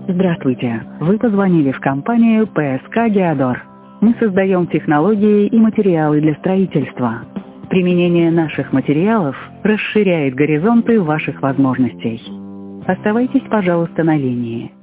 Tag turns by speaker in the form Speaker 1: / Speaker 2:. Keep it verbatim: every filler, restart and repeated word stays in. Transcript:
Speaker 1: Здравствуйте. Вы позвонили в компанию Пэ Эс Ка Геодор. Мы создаем технологии и материалы для строительства. Применение наших материалов расширяет горизонты ваших возможностей. Оставайтесь, пожалуйста, на линии.